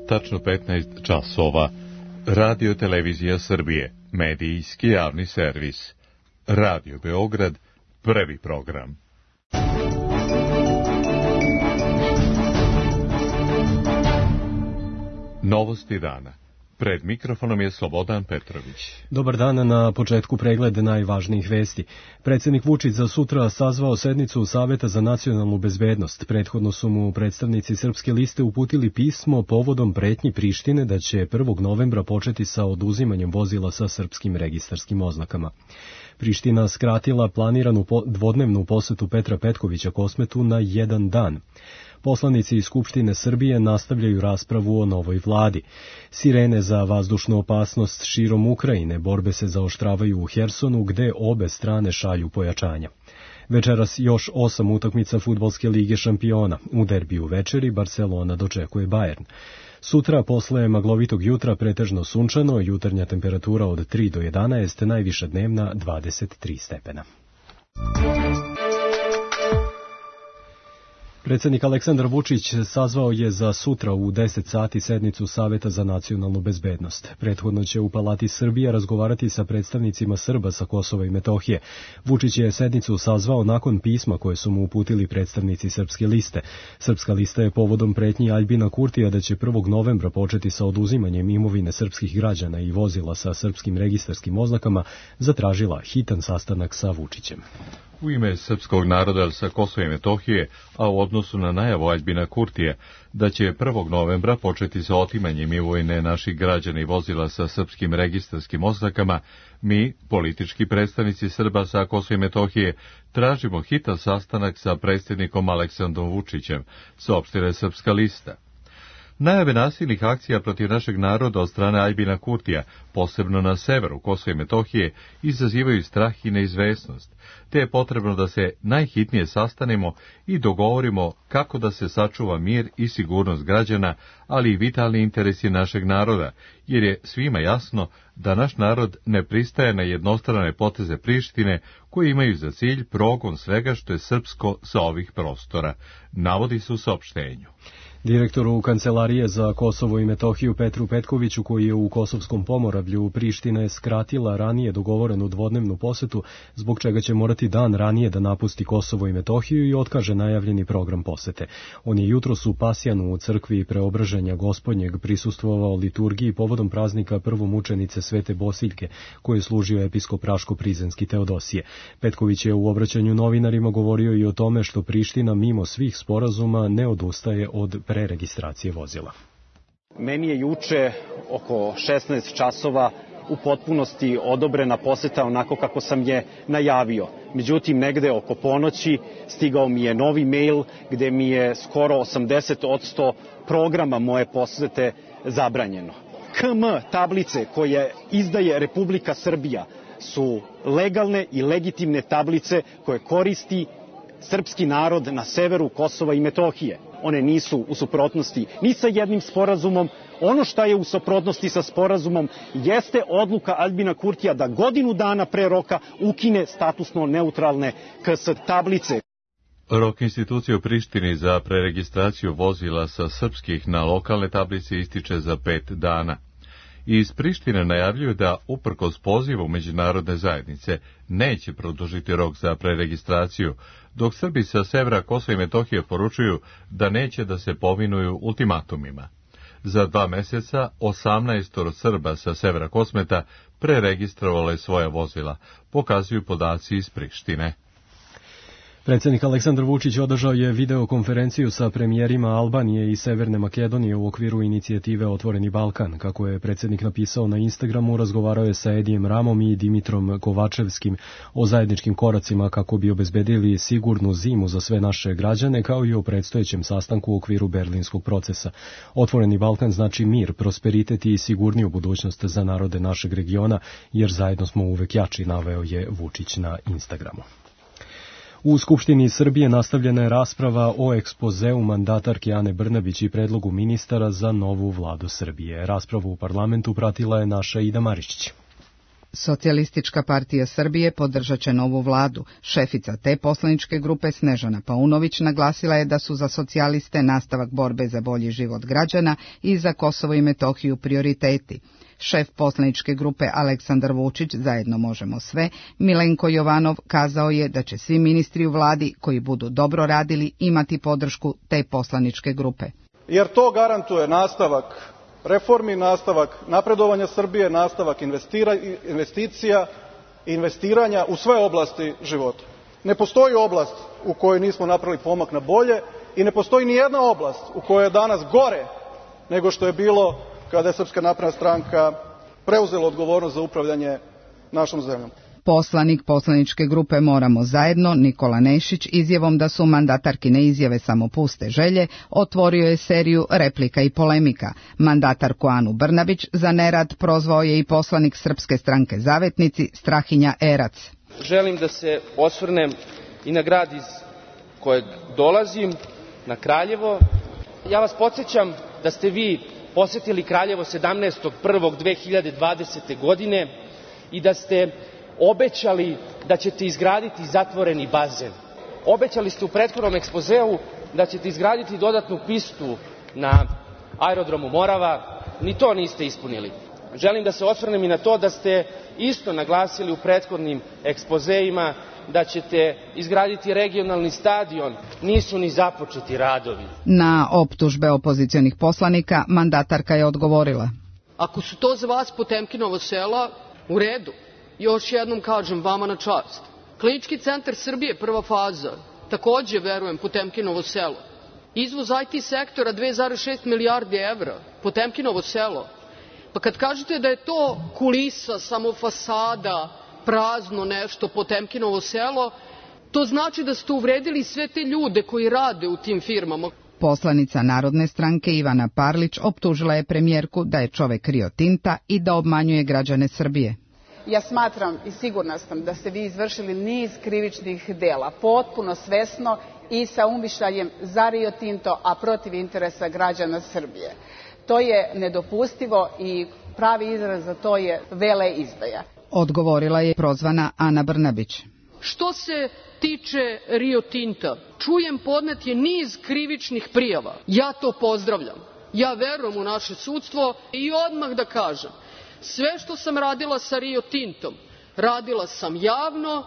tačno 15 časova. Radio Televizija Srbije, medijski javni servis. Radio Beograd, prvi program. Novosti dana. Pred mikrofonom je Slobodan Petrović. Dobar dan, na početku pregled najvažnijih vesti. Predsjednik Vučić za sutra sazvao sednicu Saveta za nacionalnu bezbednost. Prethodno su mu predstavnici Srpske liste uputili pismo povodom pretnji Prištine da će 1. novembra početi sa oduzimanjem vozila sa srpskim registarskim oznakama. Priština skratila planiranu dvodnevnu posetu Petra Petkovića Kosmetu na jedan dan. Poslanici iz Skupštine Srbije nastavljaju raspravu o novoj vladi. Sirene za vazdušnu opasnost širom Ukrajine, borbe se zaoštravaju u Hersonu, gde obe strane šalju pojačanja. Večeras još 8 utakmica Fudbalske lige šampiona. U derbiju večeri Barcelona dočekuje Bayern. Sutra, posle maglovitog jutra, pretežno sunčano, jutarnja temperatura od 3 do 11, najviša dnevna 23 stepena. Predsjednik Aleksandar Vučić sazvao je za sutra u 10 sati sednicu Saveta za nacionalnu bezbednost. Prethodno će u Palati Srbije razgovarati sa predstavnicima Srba sa Kosova i Metohije. Vučić je sednicu sazvao nakon pisma koje su mu uputili predstavnici Srpske liste. Srpska lista je povodom pretnji Aljbina Kurtija da će 1. novembra početi sa oduzimanjem imovine srpskih građana i vozila sa srpskim registarskim oznakama zatražila hitan sastanak sa Vučićem. U ime srpskog naroda sa Kosova i Metohije, a u odnosu na najavu Aljbina Kurtija da će 1. novembra početi sa otimanjem imovine naših građana i vozila sa srpskim registarskim oznakama, mi, politički predstavnici Srba sa Kosova i Metohije, tražimo hitan sastanak sa predsjednikom Aleksandrom Vučićem, saopštila je Srpska lista. Najave nasilnih akcija protiv našeg naroda od strane Aljbina Kurtija, posebno na severu Kosova i Metohije, izazivaju strah i neizvesnost, te je potrebno da se najhitnije sastanemo i dogovorimo kako da se sačuva mir i sigurnost građana, ali i vitalni interesi našeg naroda, jer je svima jasno da naš narod ne pristaje na jednostrane poteze Prištine koji imaju za cilj progon svega što je srpsko sa ovih prostora, navodi se u saopštenju. Direktoru Kancelarije za Kosovo i Metohiju Petru Petkoviću, koji je u Kosovskom Pomoravlju, Priština je skratila ranije dogovorenu dvodnevnu posetu, zbog čega će morati dan ranije da napusti Kosovo i Metohiju i otkaže najavljeni program posete. On je jutros u Pasjanu u crkvi Preobraženja Gospodnjeg prisustvovao liturgiji povodom praznika prvomučenice Svete Bosiljke, koje je služio episkop Raško-Prizrenski Teodosije. Petković je u obraćanju novinarima govorio i o tome što Priština mimo svih sporazuma ne odustaje od preregistracije vozila. Meni je juče oko 16 časova u potpunosti odobrena poseta onako kako sam je najavio. Međutim, negde oko ponoći stigao mi je novi mail gde mi je skoro 80% programa moje posete zabranjeno. KM tablice koje izdaje Republika Srbija su legalne i legitimne tablice koje koristi srpski narod na severu Kosova i Metohije. One nisu u suprotnosti ni sa jednim sporazumom. Ono što je u suprotnosti sa sporazumom jeste odluka Aljbina Kurtija da godinu dana pre roka ukine statusno neutralne KS tablice. Rok institucije u Prištini za preregistraciju vozila sa srpskih na lokalne tablice ističe za 5 dana. Iz Prištine najavljuju da, uprkos pozivu međunarodne zajednice, neće produžiti rok za preregistraciju, dok Srbi sa severa Kosova i Metohije poručuju da neće da se povinuju ultimatumima. Za 2 meseca 18 Srba sa severa Kosmeta preregistrovalo je svoja vozila, pokazuju podaci iz Prištine. Predsjednik Aleksandar Vučić održao je videokonferenciju sa premijerima Albanije i Severne Makedonije u okviru inicijative Otvoreni Balkan. Kako je predsjednik napisao na Instagramu, razgovarao je sa Edijem Ramom i Dimitrom Kovačevskim o zajedničkim koracima kako bi obezbedili sigurnu zimu za sve naše građane, kao i o predstojećem sastanku u okviru Berlinskog procesa. Otvoreni Balkan znači mir, prosperitet i sigurniju budućnost za narode našeg regiona, jer zajedno smo uvek jači, naveo je Vučić na Instagramu. U Skupštini Srbije nastavljena je rasprava o ekspozeu mandatarke Ane Brnabić i predlogu ministara za novu vladu Srbije. Raspravu u parlamentu pratila je naša Ida Marišić. Socijalistička partija Srbije podržat će novu vladu. Šefica te poslaničke grupe Snežana Paunović naglasila je da su za socijaliste nastavak borbe za bolji život građana i za Kosovo i Metohiju prioriteti. Šef poslaničke grupe Aleksandar Vučić, Zajedno možemo sve, Milenko Jovanov, kazao je da će svi ministri u vladi koji budu dobro radili imati podršku te poslaničke grupe. Jer to garantuje nastavak reformi, nastavak napredovanja Srbije, nastavak investicija i investiranja u sve oblasti života. Ne postoji oblast u kojoj nismo napravili pomak na bolje i ne postoji ni jedna oblast u kojoj je danas gore nego što je bilo kada je Srpska napredna stranka preuzela odgovornost za upravljanje našom zemljom. Poslanik poslaničke grupe Moramo zajedno, Nikola Nešić, izjavom da su mandatarkine izjave samo puste želje, otvorio je seriju replika i polemika. Mandatarku Anu Brnabić za nerad prozvao je i poslanik Srpske stranke Zavetnici Strahinja Erac. Želim da se osvrnem i na grad iz kojeg dolazim, na Kraljevo. Ja vas podsjećam da ste vi posetili Kraljevo 17.1.2020. godine i da ste obećali da ćete izgraditi zatvoreni bazen. Obećali ste u prethodnom ekspozeu da ćete izgraditi dodatnu pistu na aerodromu Morava, ni to niste ispunili. Želim da se osvrnem i na to da ste isto naglasili u prethodnim ekspozeima da ćete izgraditi regionalni stadion, nisu ni započeti radovi. Na optužbe opozicionih poslanika mandatarka je odgovorila. Ako su to za vas Potemkinovo sela, u redu. Još jednom kažem vama na čast. Klinički centar Srbije, prva faza, takođe verujem Potemkinovo selo. Izvoz IT sektora 2,6 milijardi evra, Potemkinovo selo. Pa kad kažete da je to kulisa, samo fasada, prazno nešto, Potemkinovo selo, to znači da ste uvredili sve te ljude koji rade u tim firmama. Poslanica Narodne stranke Ivana Parlić optužila je premijerku da je čovek Rio Tinta i da obmanjuje građane Srbije. Ja smatram i sigurna sam da ste vi izvršili niz krivičnih dela, potpuno svesno i sa umišljajem za Rio Tinto, a protiv interesa građana Srbije. To je nedopustivo i pravi izraz za to je veleizdaja. Odgovorila je prozvana Ana Brnabić. Što se tiče Rio Tinta, čujem podnet je niz krivičnih prijava. Ja to pozdravljam. Ja verujem u naše sudstvo i odmah da kažem, sve što sam radila sa Rio Tintom, radila sam javno,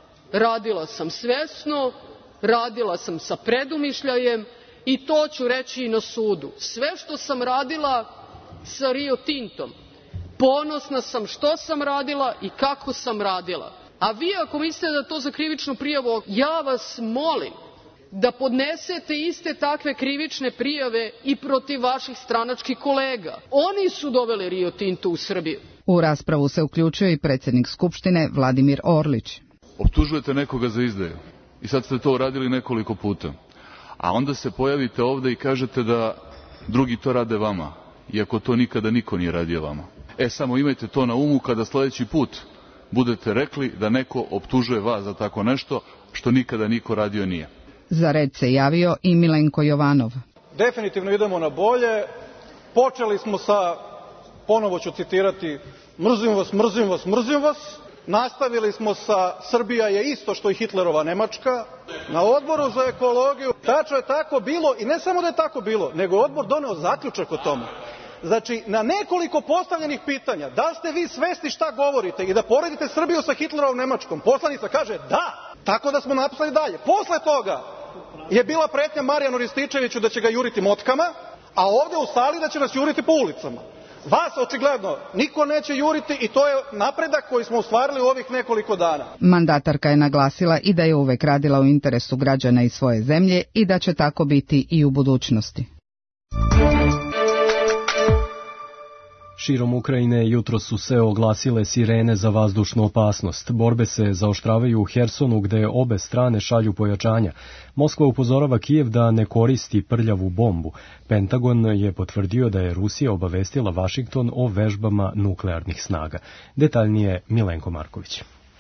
radila sam svesno, radila sam sa predumišljajem i to ću reći i na sudu. Sve što sam radila sa Rio Tintom, ponosna sam što sam radila i kako sam radila. A vi ako mislite da to za krivičnu prijavu, ja vas molim da podnesete iste takve krivične prijave i protiv vaših stranačkih kolega. Oni su doveli Rio Tinto u Srbiju. U raspravu se uključio i predsjednik Skupštine Vladimir Orlić. Optužujete nekoga za izdaju i sad ste to uradili nekoliko puta. A onda se pojavite ovde i kažete da drugi to rade vama, iako to nikada niko nije radio vama. Samo imajte to na umu kada sledeći put budete rekli da neko optužuje vas za tako nešto što nikada niko radio nije. Za red se javio i Milenko Jovanov. Definitivno idemo na bolje. Počeli smo sa, ponovo ću citirati, mrzim vas, mrzim vas, mrzim vas. Nastavili smo sa Srbija je isto što i Hitlerova Nemačka. Na Odboru za ekologiju tačno je tako bilo i ne samo da je tako bilo, nego je odbor doneo zaključak o tome. Znači, na nekoliko postavljenih pitanja, da li ste vi svesni šta govorite i da poredite Srbiju sa Hitlerovom Nemačkom, poslanica kaže da, tako da smo napisali dalje. Posle toga je bila pretnja Marijanu Rističeviću da će ga juriti motkama, a ovde u sali da će nas juriti po ulicama. Vas očigledno niko neće juriti i to je napredak koji smo ostvarili u ovih nekoliko dana. Mandatarka je naglasila i da je uvek radila u interesu građana i svoje zemlje i da će tako biti i u budućnosti. Širom Ukrajine jutro su se oglasile sirene za vazdušnu opasnost. Borbe se zaoštravaju u Hersonu gde obe strane šalju pojačanja. Moskva upozorava Kijev da ne koristi prljavu bombu. Pentagon je potvrdio da je Rusija obavestila Vašington o vežbama nuklearnih snaga. Detaljnije Milenko Marković.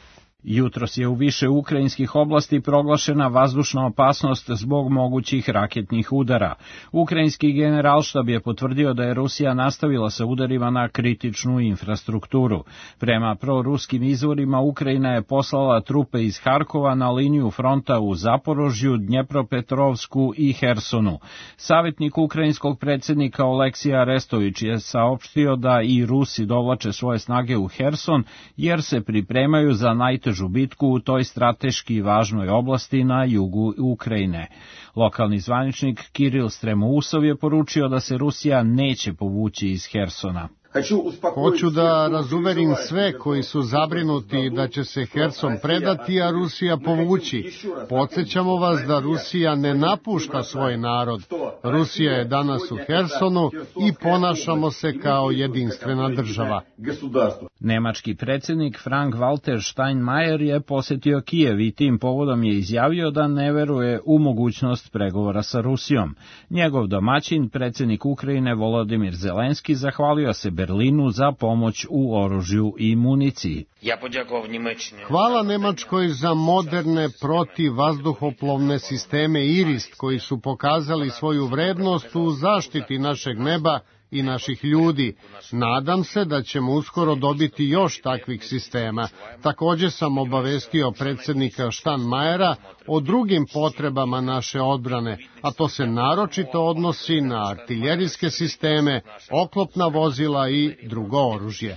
Jutros je u više ukrajinskih oblasti proglašena vazdušna opasnost zbog mogućih raketnih udara. Ukrajinski generalštab je potvrdio da je Rusija nastavila sa udarima na kritičnu infrastrukturu. Prema proruskim izvorima, Ukrajina je poslala trupe iz Harkova na liniju fronta u Zaporožju, Dnjepropetrovsku i Hersonu. Savjetnik ukrajinskog predsjednika Oleksija Arestović je saopštio da i Rusi dovlače svoje snage u Herson, jer se pripremaju za najtežu bitku u toj strateški važnoj oblasti na jugu Ukrajine. Lokalni zvaničnik Kiril Stremousov je poručio da se Rusija neće povući iz Hersona. Hoću da razuverim sve koji su zabrinuti da će se Herson predati, a Rusija povući. Podsjećamo vas da Rusija ne napušta svoj narod. Rusija je danas u Hersonu i ponašamo se kao jedinstvena država. Nemački predsjednik Frank-Walter Steinmeier je posjetio Kijev i tim povodom je izjavio da ne veruje u mogućnost pregovora sa Rusijom. Njegov domaćin, predsjednik Ukrajine Volodimir Zelenski, zahvalio se Berlinu za pomoć u oružju i municiji. Hvala Nemačkoj za moderne protivvazduhoplovne sisteme IRIS koji su pokazali svoju vrednost u zaštiti našeg neba i naših ljudi. Nadam se da ćemo uskoro dobiti još takvih sistema. Također sam obavestio predsjednika Steinmeiera o drugim potrebama naše odbrane, a to se naročito odnosi na artiljerijske sisteme, oklopna vozila i drugo oružje.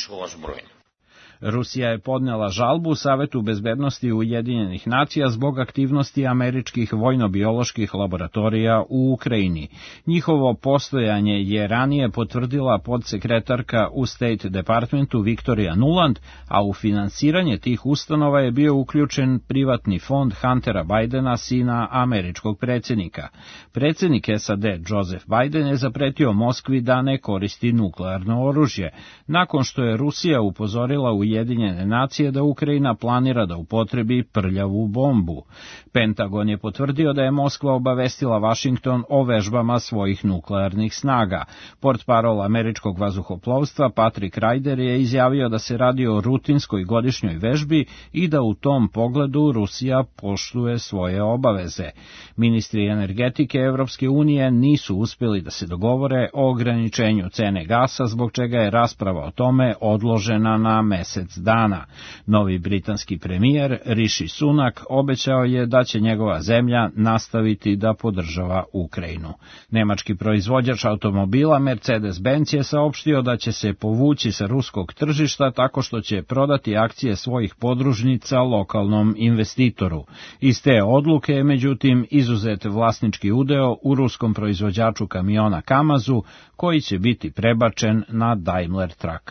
Rusija je podnela žalbu Savetu bezbednosti Ujedinjenih nacija zbog aktivnosti američkih vojno-bioloških laboratorija u Ukrajini. Njihovo postojanje je ranije potvrdila podsekretarka u State Departmentu Victoria Nuland, a u finansiranje tih ustanova je bio uključen privatni fond Huntera Bidena, sina američkog predsjednika. Predsjednik SAD Joseph Biden je zapretio Moskvi da ne koristi nuklearno oružje, nakon što je Rusija upozorila Ujedinjene nacije da Ukrajina planira da upotrebi prljavu bombu. Pentagon je potvrdio da je Moskva obavestila Vašington o vežbama svojih nuklearnih snaga. Portparol američkog vazduhoplovstva Patrick Ryder je izjavio da se radi o rutinskoj godišnjoj vežbi i da u tom pogledu Rusija poštuje svoje obaveze. Ministri energetike Evropske unije nisu uspjeli da se dogovore o ograničenju cene gasa, zbog čega je rasprava o tome odložena na mesec dana. Novi britanski premijer Rishi Sunak obećao je da će njegova zemlja nastaviti da podržava Ukrajinu. Nemački proizvođač automobila Mercedes-Benz je saopštio da će se povući sa ruskog tržišta tako što će prodati akcije svojih podružnica lokalnom investitoru. Iz te odluke je međutim izuzet vlasnički udeo u ruskom proizvođaču kamiona Kamazu, koji će biti prebačen na Daimler Truck.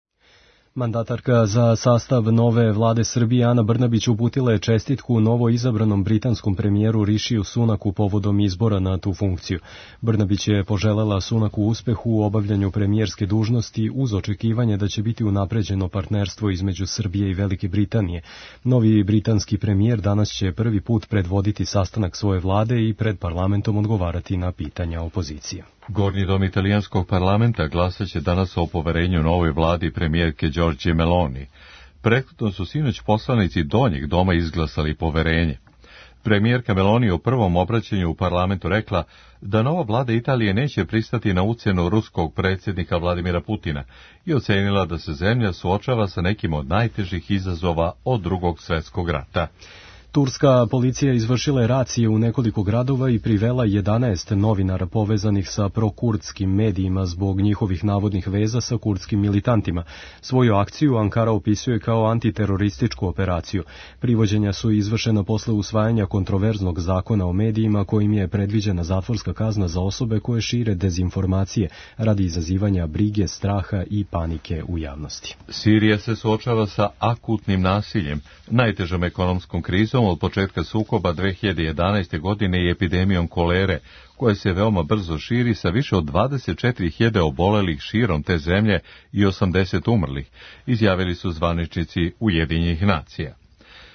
Mandatarka za sastav nove vlade Srbije Ana Brnabić uputila je čestitku novo izabranom britanskom premijeru Rishiju Sunaku povodom izbora na tu funkciju. Brnabić je poželela Sunaku uspehu u obavljanju premijerske dužnosti uz očekivanje da će biti unapređeno partnerstvo između Srbije i Velike Britanije. Novi britanski premijer danas će prvi put predvoditi sastanak svoje vlade i pred parlamentom odgovarati na pitanja opozicije. Gornji dom italijanskog parlamenta glasat će danas o poverenju novoj vladi premijerke Giorgie Meloni. Prethodno su sinoć poslanici donjeg doma izglasali poverenje. Premijerka Meloni u prvom obraćanju u parlamentu rekla da nova vlada Italije neće pristati na ucjenu ruskog predsjednika Vladimira Putina i ocenila da se zemlja suočava sa nekim od najtežih izazova od Drugog svjetskog rata. Turska policija izvršila je racije u nekoliko gradova i privela 11 novinara povezanih sa prokurdskim medijima zbog njihovih navodnih veza sa kurdskim militantima. Svoju akciju Ankara opisuje kao antiterorističku operaciju. Privođenja su izvršena posle usvajanja kontroverznog zakona o medijima kojim je predviđena zatvorska kazna za osobe koje šire dezinformacije radi izazivanja brige, straha i panike u javnosti. Sirija se suočava sa akutnim nasiljem, najtežom ekonomskom krizom od početka sukoba 2011. godine i epidemijom kolere, koja se veoma brzo širi sa više od 24.000 obolelih širom te zemlje i 80 umrlih, izjavili su zvaničnici Ujedinjenih nacija.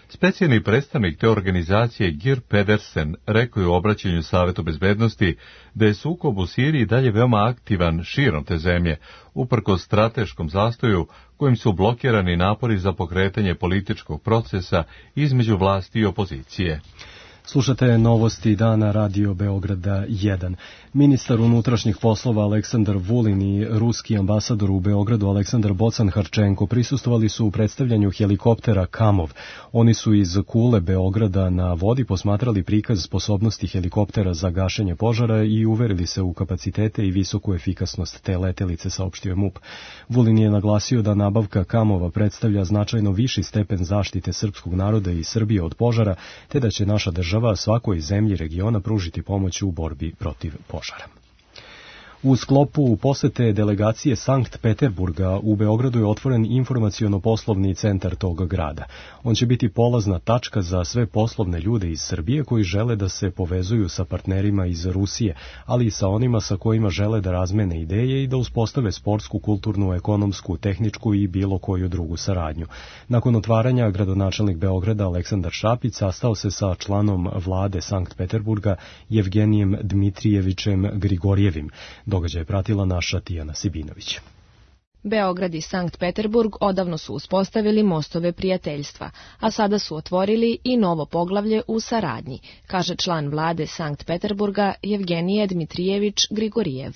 Specijalni predstavnik te organizacije Geir Pedersen rekao je u obraćanju Savetu bezbednosti da je sukob u Siriji dalje veoma aktivan širom te zemlje, uprkos strateškom zastoju kojim su blokirani napori za pokretanje političkog procesa između vlasti i opozicije. Slušate novosti dana Radio Beograda 1. Ministar unutrašnjih poslova Aleksandar Vulin i ruski ambasador u Beogradu Aleksandar Bocan-Harčenko prisustvovali su u predstavljanju helikoptera Kamov. Oni su iz kule Beograda na vodi posmatrali prikaz sposobnosti helikoptera za gašenje požara i uverili se u kapacitete i visoku efikasnost te letelice, saopštio je MUP. Vulin je naglasio da nabavka Kamova predstavlja značajno viši stepen zaštite srpskog naroda i Srbije od požara, te da će naša država svakoj zemlji regiona pružiti pomoć u borbi protiv požara. U sklopu posete delegacije Sankt Peterburga u Beogradu je otvoren informaciono-poslovni centar tog grada. On će biti polazna tačka za sve poslovne ljude iz Srbije koji žele da se povezuju sa partnerima iz Rusije, ali i sa onima sa kojima žele da razmene ideje i da uspostave sportsku, kulturnu, ekonomsku, tehničku i bilo koju drugu saradnju. Nakon otvaranja, gradonačelnik Beograda Aleksandar Šapić sastao se sa članom vlade Sankt Peterburga Jevgenijem Dmitrijevićem Grigorjevim. Događaj je pratila naša Tijana Sibinović. Beograd i Sankt Peterburg odavno su uspostavili mostove prijateljstva, a sada su otvorili i novo poglavlje u saradnji, kaže član vlade Sankt Peterburga Jevgenije Dmitrijević Grigorijev.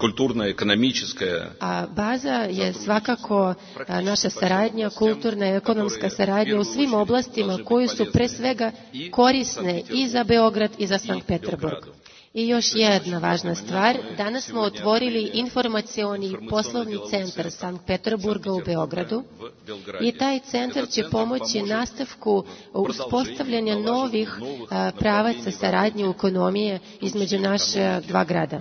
A baza je svakako naša saradnja, kulturna i ekonomska saradnja u svim oblastima koji su pre svega korisne i za Beograd i za Sankt Peterburg. I još jedna važna stvar, danas smo otvorili informacioni poslovni centar Sankt Peterburga u Beogradu i taj centar će pomoći nastavku uspostavljanja novih pravaca saradnje u ekonomije između naše dva grada.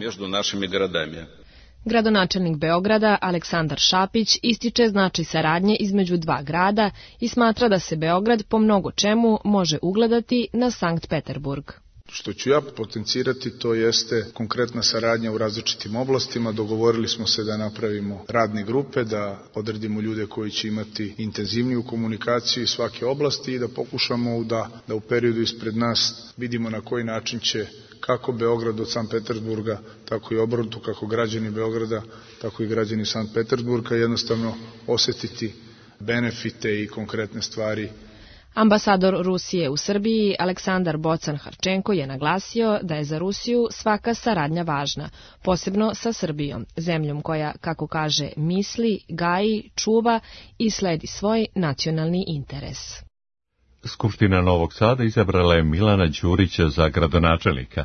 Gradonačelnik Beograda Aleksandar Šapić ističe značaj saradnje između dva grada i smatra da se Beograd po mnogo čemu može ugledati na Sankt Peterburg. Što ću ja potencirati, to jeste konkretna saradnja u različitim oblastima. Dogovorili smo se da napravimo radne grupe, da odredimo ljude koji će imati intenzivniju komunikaciju iz svake oblasti i da pokušamo da u periodu ispred nas vidimo na koji način će kako Beograd od Sankt Peterburga, tako i obrnuto, kako građani Beograda, tako i građani Sankt Peterburga jednostavno osetiti benefite i konkretne stvari. Ambasador Rusije u Srbiji Aleksandar Bocan-Harčenko je naglasio da je za Rusiju svaka saradnja važna, posebno sa Srbijom, zemljom koja, kako kaže, misli, gaji, čuva i sledi svoj nacionalni interes. Skupština Novog Sada izabrala je Milana Đurića za gradonačelnika.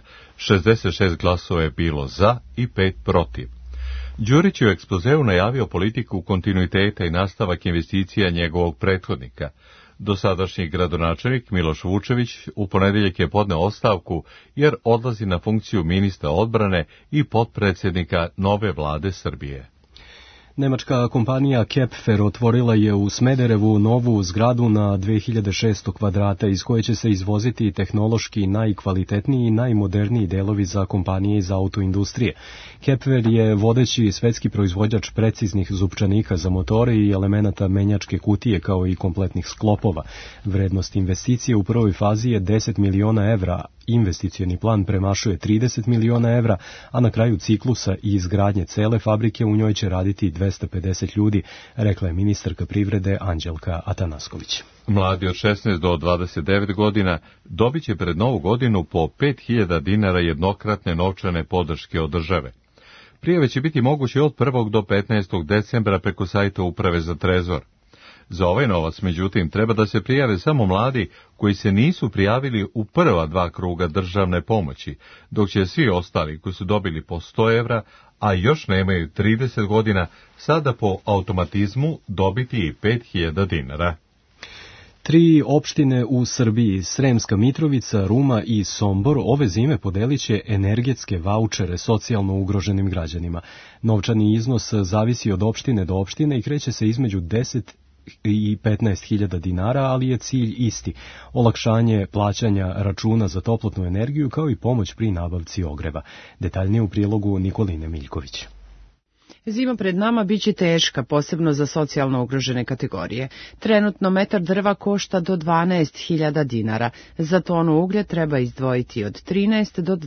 66 glasova je bilo za i 5 protiv. Đurić je u ekspozeu najavio politiku kontinuiteta i nastavak investicija njegovog prethodnika. Dosadašnji gradonačelnik Miloš Vučević u ponedeljak je podneo ostavku jer odlazi na funkciju ministra odbrane i potpredsjednika nove vlade Srbije. Nemačka kompanija Kepfer otvorila je u Smederevu novu zgradu na 2600 kvadrata iz koje će se izvoziti tehnološki najkvalitetniji i najmoderniji delovi za kompanije iz autoindustrije. Kepfer je vodeći svetski proizvođač preciznih zupčanika za motore i elemenata menjačke kutije kao i kompletnih sklopova. Vrednost investicije u prvoj fazi je 10 miliona evra, investicioni plan premašuje 30 miliona evra, a na kraju ciklusa i izgradnje cele fabrike u njoj će raditi 250 ljudi, rekla je ministarka privrede Anđelka Atanasković. Mladi od 16 do 29 godina dobit će pred novu godinu po 5.000 dinara jednokratne novčane podrške od države. Prijave će biti moguće od 1. do 15. decembra preko sajta Uprave za trezor. Za ovaj novac, međutim, treba da se prijave samo mladi koji se nisu prijavili u prva 2 kruga državne pomoći, dok će svi ostali koji su dobili po 100 evra, a još nemaju 30 godina, sada po automatizmu dobiti i 5.000 dinara. 3 opštine u Srbiji, Sremska Mitrovica, Ruma i Sombor, ove zime podelit će energetske vaučere socijalno ugroženim građanima. Novčani iznos zavisi od opštine do opštine i kreće se između 10 i 15.000 dinara, ali je cilj isti: olakšanje plaćanja računa za toplotnu energiju kao i pomoć pri nabavci ogreva. Detaljnije u prilogu Nikoline Miljković. Zima pred nama biće teška, posebno za socijalno ugrožene kategorije. Trenutno metar drva košta do 12.000 dinara. Za tonu uglja treba izdvojiti od 13 do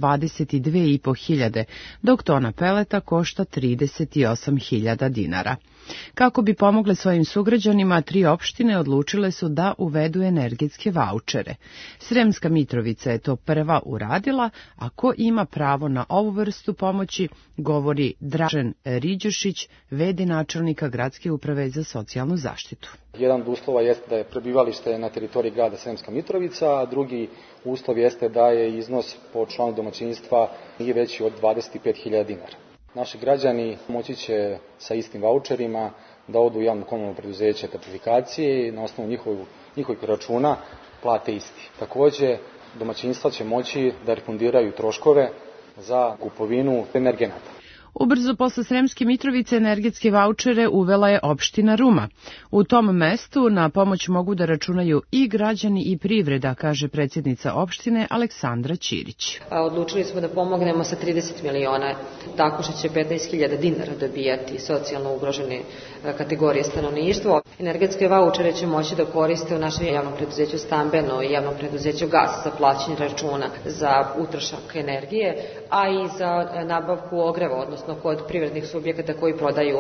22.500, dok tona peleta košta 38.000 dinara. Kako bi pomogle svojim sugrađanima, 3 opštine odlučile su da uvedu energetske vaučere. Sremska Mitrovica je to prva uradila, a ko ima pravo na ovu vrstu pomoći, govori Dražen Riđušić, v.d. načelnika Gradske uprave za socijalnu zaštitu. Jedan od uslova jeste da je prebivalište na teritoriji grada Sremska Mitrovica, a drugi uslov jeste da je iznos po članu domaćinstva nije veći od 25.000 dinara. Naši građani moći će sa istim vaučerima da odu u javno komunalno preduzeće Terpifikacije i na osnovu njihovih računa plate isti. Takođe, domaćinstva će moći da refundiraju troškove za kupovinu energenata. Ubrzo posle Sremske Mitrovice energetske vaučere uvela je opština Ruma. U tom mestu na pomoć mogu da računaju i građani i privreda, kaže predsjednica opštine Aleksandra Ćirić. Odlučili smo da pomognemo sa 30 miliona, tako što će 15.000 dinara dobijati socijalno ugrožene kategorije stanovništva. Energetske vaučere će moći da koriste u našem javnom preduzeću Stambeno i javnom preduzeću Gas za plaćanje računa za utrošak energije, a i za nabavku ogreva, odnosno kod privrednih subjekata koji prodaju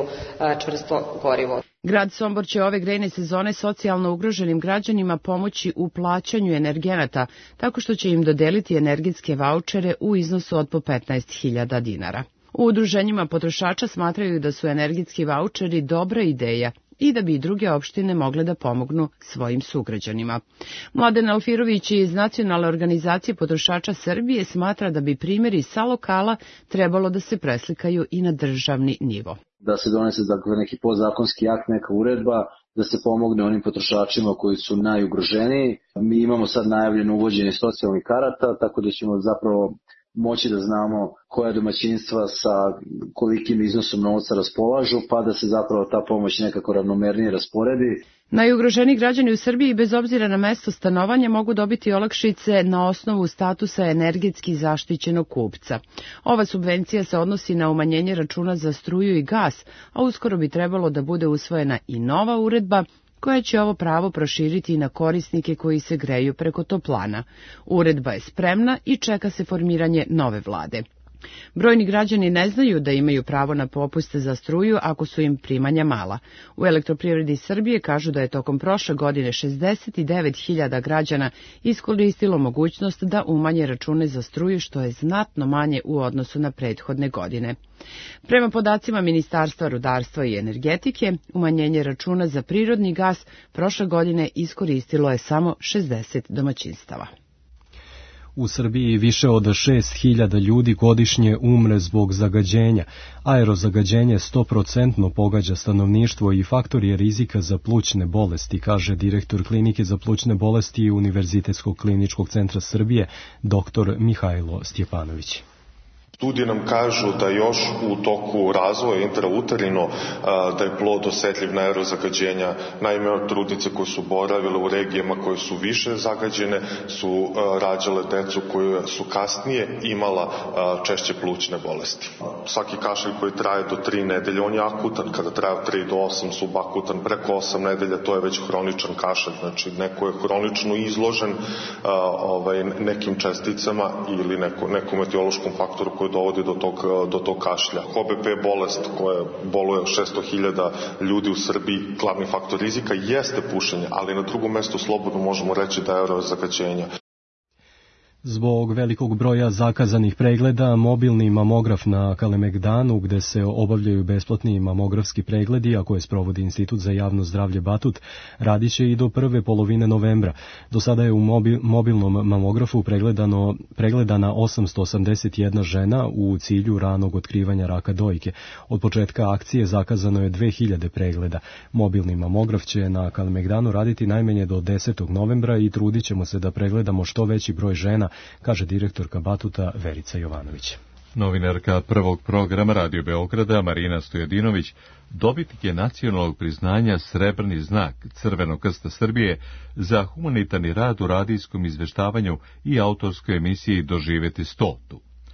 čvrsto gorivo. Grad Sombor će ove grejne sezone socijalno ugroženim građanima pomoći u plaćanju energenata, tako što će im dodeliti energetske vaučere u iznosu od po 15.000 dinara. U udruženjima potrošača smatraju da su energetski vaučeri dobra ideja i da bi i druge opštine mogle da pomognu svojim sugrađanima. Mladen Alfirović iz Nacionalne organizacije potrošača Srbije smatra da bi primjeri sa lokala trebalo da se preslikaju i na državni nivo. Da se donese neki podzakonski akt, neka uredba, da se pomogne onim potrošačima koji su najugroženiji. Mi imamo sad najavljeno uvođenje socijalnih karata, tako da ćemo zapravo moći da znamo koja domaćinstva sa kolikim iznosom novca raspolažu, pa da se zapravo ta pomoć nekako ravnomernije rasporedi. Najugroženiji građani u Srbiji bez obzira na mesto stanovanja mogu dobiti olakšice na osnovu statusa energetski zaštićenog kupca. Ova subvencija se odnosi na umanjenje računa za struju i gas, a uskoro bi trebalo da bude usvojena i nova uredba koja će ovo pravo proširiti i na korisnike koji se greju preko toplana. Uredba je spremna i čeka se formiranje nove vlade. Brojni građani ne znaju da imaju pravo na popuste za struju ako su im primanja mala. U Elektroprivredi Srbije kažu da je tokom prošle godine 69.000 građana iskoristilo mogućnost da umanje račune za struju, što je znatno manje u odnosu na prethodne godine. Prema podacima Ministarstva rudarstva i energetike, umanjenje računa za prirodni gas prošle godine iskoristilo je samo 60 domaćinstava. U Srbiji više od 6.000 ljudi godišnje umre zbog zagađenja. Aerozagađenje 100% pogađa stanovništvo i faktor je rizika za plućne bolesti, kaže direktor Klinike za plućne bolesti Univerzitetskog kliničkog centra Srbije, dr. Mihajlo Stjepanović. Studije nam kažu da još u toku razvoja intrauterino da je plod osetljiv na aerozagađenja. Naime, trudnice koje su boravile u regijama koje su više zagađene su rađale decu koje su kasnije imala češće plućne bolesti. Svaki kašalj koji traje do 3 nedelje, on je akutan. Kada traje od 3 do 8, subakutan. Preko 8 nedelja to je već hroničan kašalj. Znači, neko je hronično izložen nekim česticama ili nekom etiološkom faktoru koji dovodi do tog kašlja. HBP bolest koja boluje 600.000 ljudi u Srbiji, glavni faktor rizika jeste pušenje, ali na drugom mestu slobodno možemo reći da je aerozagađenje. Zbog velikog broja zakazanih pregleda, mobilni mamograf na Kalemegdanu, gde se obavljaju besplatni mamografski pregledi, a koje sprovodi Institut za javno zdravlje Batut, radit će i do prve polovine novembra. Do sada je u mobilnom mamografu pregledana 881 žena u cilju ranog otkrivanja raka dojke. Od početka akcije zakazano je 2000 pregleda. Mobilni mamograf će na Kalemegdanu raditi najmanje do 10. novembra i trudit ćemo se da pregledamo što veći broj žena, kaže direktorka Batuta Verica Jovanović. Novinarka prvog programa Radio Beograda Marina Stojadinović dobitnik je nacionalnog priznanja Srebrni znak Crvenog krsta Srbije za humanitarni rad u radijskom izveštavanju i autorskoj emisiji Doživeti 100.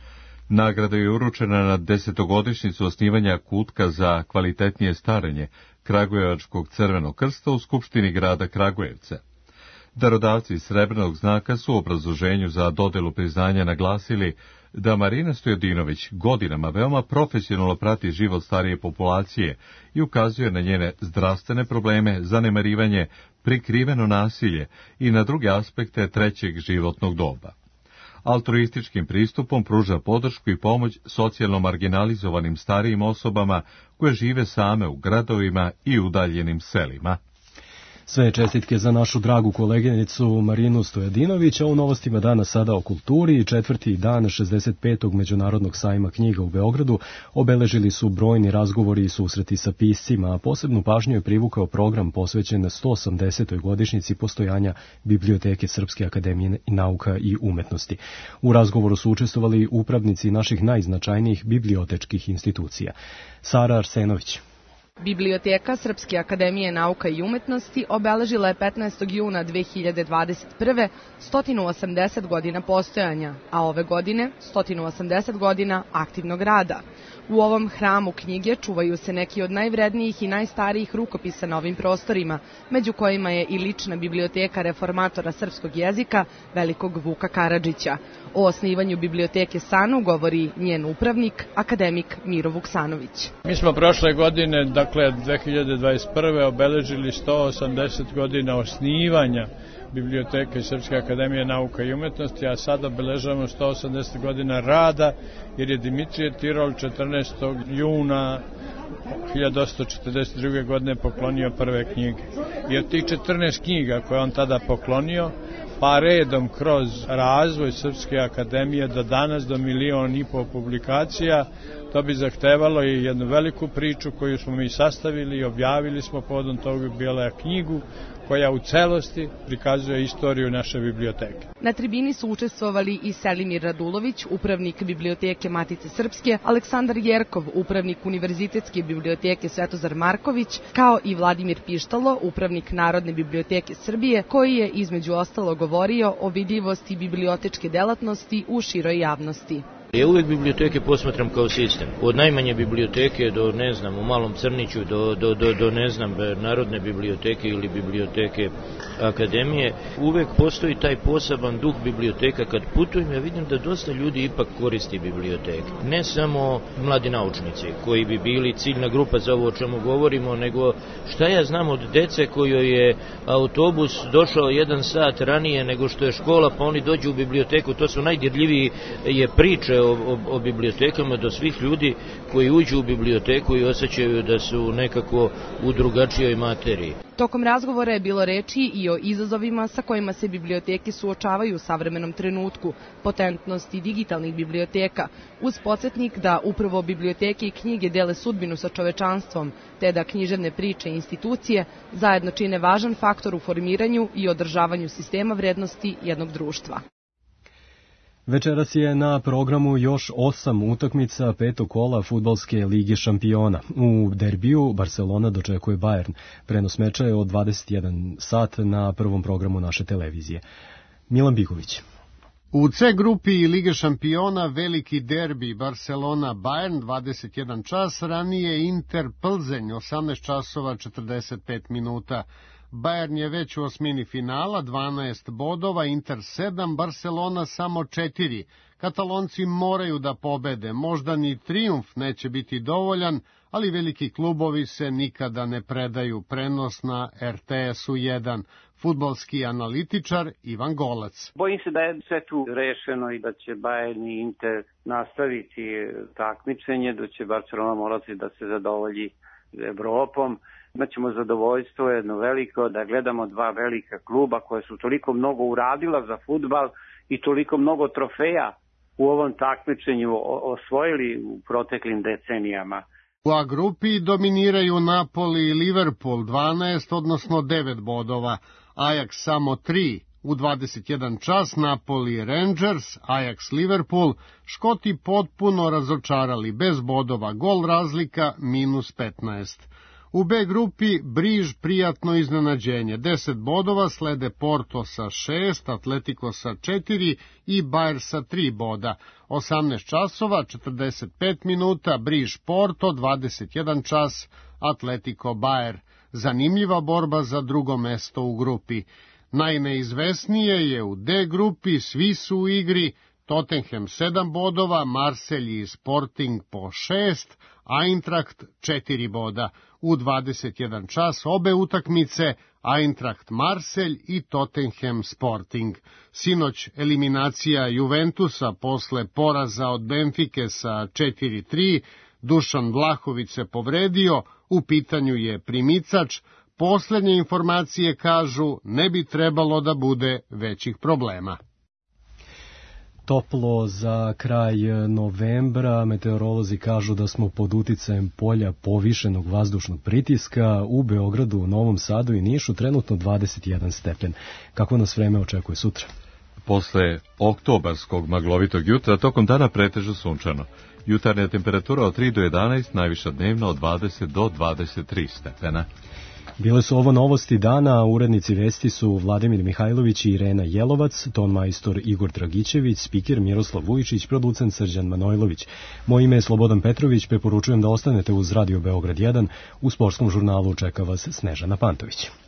Nagrada je uručena na 10-godišnjicu osnivanja kutka za kvalitetnije starenje Kragujevačkog Crvenog krsta u Skupštini grada Kragujevca. Darodavci Srebrnog znaka su u obrazloženju za dodelu priznanja naglasili da Marina Stojadinović godinama veoma profesionalno prati život starije populacije i ukazuje na njene zdravstvene probleme, zanemarivanje, prikriveno nasilje i na druge aspekte trećeg životnog doba. Altruističkim pristupom pruža podršku i pomoć socijalno marginalizovanim starijim osobama koje žive same u gradovima i udaljenim selima. Sve čestitke za našu dragu koleginicu Marinu Stojadinović, a u novostima dana sada o kulturi. Četvrti dan 65. Međunarodnog sajma knjiga u Beogradu obeležili su brojni razgovori i susreti sa piscima, a posebnu pažnju je privukao program posvećen 180. godišnjici postojanja Biblioteke Srpske akademije nauka i umetnosti. U razgovoru su učestvovali upravnici naših najznačajnijih bibliotečkih institucija. Sara Arsenović. Biblioteka Srpske akademije nauka i umetnosti obeležila je 15. juna 2021. 180 godina postojanja, a ove godine 180 godina aktivnog rada. U ovom hramu knjige čuvaju se neki od najvrednijih i najstarijih rukopisa na ovim prostorima, među kojima je i lična biblioteka reformatora srpskog jezika, velikog Vuka Karadžića. O osnivanju biblioteke SANU govori njen upravnik, akademik Miro Vuksanović. Mi smo prošle godine, dakle 2021. obeležili 180 godina osnivanja Biblioteke Srpske akademije nauka i umetnosti, a sad obeležavamo 180 godina rada, jer je Dimitrije Tirol 14. juna 1842. godine poklonio prve knjige. I od tih 14 knjiga koje on tada poklonio, pa redom kroz razvoj Srpske akademije do danas, do 1,5 miliona publikacija, to bi zahtevalo i jednu veliku priču koju smo mi sastavili i objavili smo povodom toga, bila knjigu koja u celosti prikazuje istoriju naše biblioteke. Na tribini su učestvovali i Selimir Radulović, upravnik Biblioteke Matice Srpske, Aleksandar Jerkov, upravnik Univerzitetske biblioteke Svetozar Marković, kao i Vladimir Pištalo, upravnik Narodne biblioteke Srbije, koji je između ostalo govorio o vidljivosti bibliotečke delatnosti u široj javnosti. Ja uvek biblioteke posmatram kao sistem. Od najmanje biblioteke do, ne znam, u Malom Crniću, do ne znam, Narodne biblioteke ili biblioteke akademije, uvek postoji taj poseban duh biblioteka. Kad putujem, ja vidim da dosta ljudi ipak koristi biblioteke. Ne samo mladi naučnici, koji bi bili ciljna grupa za ovo o čemu govorimo, nego šta ja znam od dece kojoj je autobus došao 1 sat ranije nego što je škola, pa oni dođu u biblioteku. To su najdirljiviji priče o bibliotekama do svih ljudi koji uđu u biblioteku i osjećaju da su nekako u drugačijoj materiji. Tokom razgovora je bilo reči i o izazovima sa kojima se biblioteke suočavaju u savremenom trenutku, potentnosti digitalnih biblioteka, uz podsjetnik da upravo biblioteke i knjige dele sudbinu sa čovečanstvom, te da književne priče i institucije zajedno čine važan faktor u formiranju i održavanju sistema vrednosti jednog društva. Večeras je na programu još 8 utakmica 5. kola Fudbalske lige šampiona. U derbiju Barcelona dočekuje Bayern. Prenos meča je od 21 sat na prvom programu naše televizije. Milan Biković. U C grupi Lige šampiona veliki derbi Barcelona-Bayern 21 čas, ranije Inter Plzeň 18 časova 45 minuta. Bayern je već u osmini finala, 12 bodova, Inter 7, Barcelona samo 4. Katalonci moraju da pobede, možda ni trijumf neće biti dovoljan, ali veliki klubovi se nikada ne predaju. Prenos na RTS-u 1. Fudbalski analitičar Ivan Golac. Bojim se da je sve tu rešeno i da će Bayern i Inter nastaviti takmičenje, da će Barcelona morati da se zadovolji Evropom. Imaćemo zadovoljstvo jedno veliko da gledamo dva velika kluba koja su toliko mnogo uradila za fudbal i toliko mnogo trofeja u ovom takmičenju osvojili u proteklim decenijama. U A grupi dominiraju Napoli i Liverpool 12, odnosno 9 bodova, Ajax samo 3. U 21 čas Napoli Rangers, Ajax Liverpool, Škoti potpuno razočarali, bez bodova, gol razlika -15. U B grupi Briž prijatno iznenađenje. 10 bodova slede Porto sa 6, Atletico sa 4 i Bayer sa 3 boda. 18 časova, 45 minuta, Briž Porto, 21 čas, Atletico Bayer. Zanimljiva borba za drugo mesto u grupi. Najneizvesnije je u D grupi, svi su u igri, Tottenham 7 bodova, Marselj i Sporting po 6, Eintracht 4 boda. U 21 čas obe utakmice, Eintracht Marselj i Tottenham Sporting. Sinoć eliminacija Juventusa posle poraza od Benfike sa 4-3, Dušan Vlahović se povredio, u pitanju je primicač. Poslednje informacije kažu ne bi trebalo da bude većih problema. Toplo za kraj novembra, meteorolozi kažu da smo pod uticajem polja povišenog vazdušnog pritiska. U Beogradu, Novom Sadu i Nišu trenutno 21 stepen. Kako nas vreme očekuje sutra? Posle oktobarskog maglovitog jutra, tokom dana pretežno sunčano. Jutarnja temperatura od 3 do 11, najviša dnevna od 20 do 23 stepena. Bile su ovo novosti dana, urednici vesti su Vladimir Mihajlović i Irena Jelovac, ton majstor Igor Dragićević, spiker Miroslav Vujičić, producent Srđan Manojlović. Moje ime je Slobodan Petrović, preporučujem da ostanete uz Radio Beograd 1, u sportskom žurnalu čeka vas Snežana Pantović.